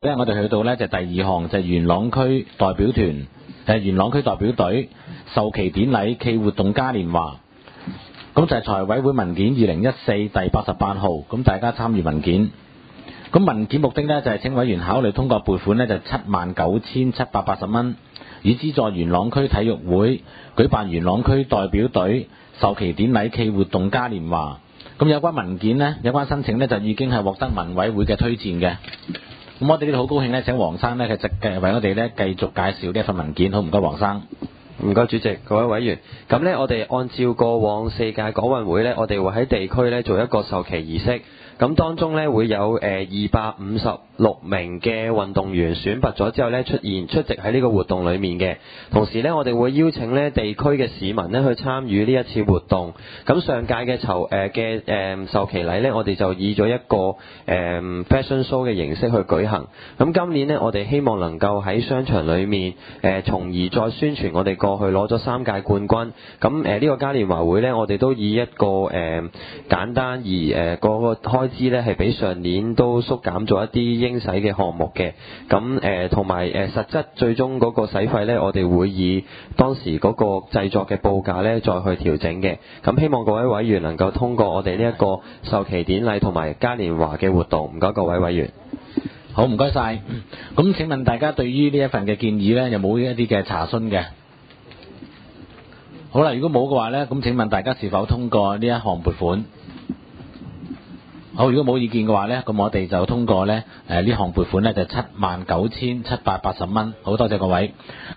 我哋去到呢就第二項就係元朗區代表團元朗區代表隊授旗典禮暨活動嘉年華。咁就係財委會文件2014第88號，咁大家參與文件。咁文件目的呢，就係請委員考慮通過撥款呢，就79780蚊，以資助元朗區體育會舉辦元朗區代表隊授旗典禮暨活動嘉年華。咁有關文件呢，有關申請呢，就已經係獲得民委會嘅推薦嘅。咁我哋呢度好高興呢，請黃生呢，其實為我哋呢繼續介紹呢一份文件。好，唔該黃生。 唔該主席，各位委員。咁呢，我哋按照過往4屆港運會呢，我哋會喺地區呢做一個授旗儀式。咁當中呢，會有256名嘅運動員選拔咗之後呢，出席喺呢個活動裡面嘅。同時呢，我哋會邀請呢地區嘅市民呢去參與呢一次活動。咁上屆嘅授旗禮呢，我哋就以咗一個fashion show 嘅形式去舉行。咁今年呢，我哋希望能夠喺商場裡面從而再宣傳我哋過去攞咗3屆冠軍。咁呢個嘉年華會呢，我哋都以一個簡單而個開支呢係比上年都縮減咗一啲應使嘅項目嘅。咁同埋實質最終嗰個使費呢，我哋會以當時嗰個製作嘅報價呢再去調整嘅。咁希望各位委員能夠通過我哋呢一個授旗典禮同埋嘉年華嘅活動。唔該各位委員。 好，唔該晒。咁請問大家對於呢一份嘅建議呢，有冇一啲嘅查詢嘅？好啦，如果冇嘅話呢，咁請問大家是否通過呢一項撥款？好，如果冇意見嘅話呢，咁我哋就通過呢項撥款呢，就79780蚊。好多謝各位。